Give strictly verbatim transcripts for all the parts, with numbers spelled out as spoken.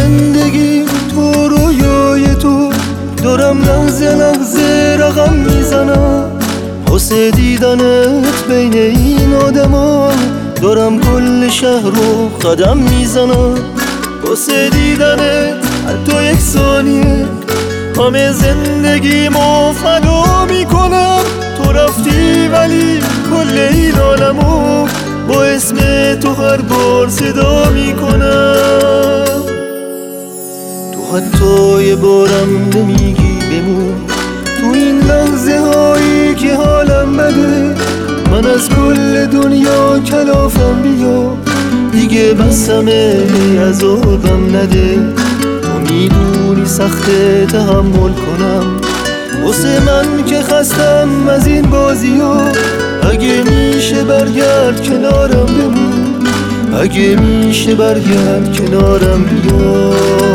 زندگی تو رویای تو دارم لحظه لحظه رقم میزنم، واسه دیدنت بین این آدما دارم کل شهر رو قدم میزنم. واسه دیدنت حتی یک ثانیه همه زندگیمو فدا میکنم. تو رفتی ولی کل این عالمو با اسم تو هر بار صدا میکنم. تو حتی یه بارم نمیگی بمون تو این لحظه هایی که حالم بده. من از کل دنیا کلافم بیا دیگه بسمه عذابم نده. تو میدونی سخت تحمل کنم واسه من که خستم از این بازی ها. اگه میشه برگرد کنارم بمون، اگه میشه برگرد کنارم بیا.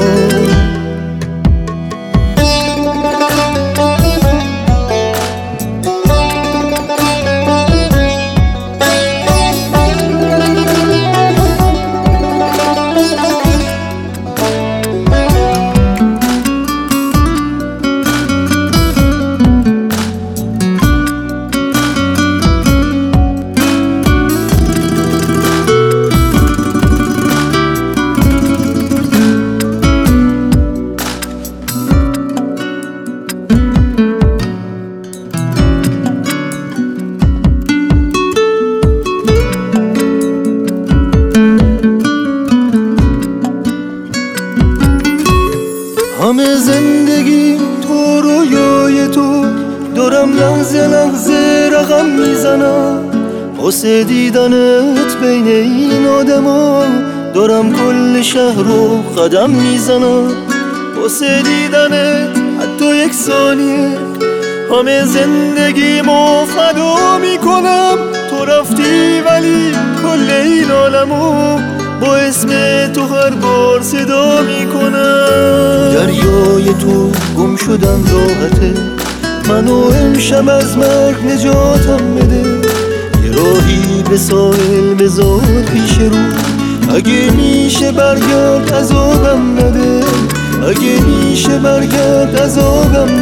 همه زندگی تو رویای تو دارم لحظه لحظه رقم میزنم، واسه دیدنت بین این آدما دارم کل شهر رو قدم میزنم. واسه دیدنت حتی یک ثانیه همه زندگیمو فدا میکنم. تو رفتی ولی کل این عالمو با اسم تو هر بار صدا میکنم. دریای تو گم شدم راحته، منو امشب از مرگ نجاتم بده. یه راهی به ساحل بذار پیش رو، اگه میشه برگرد عذابم نده، اگه میشه برگرد عذابم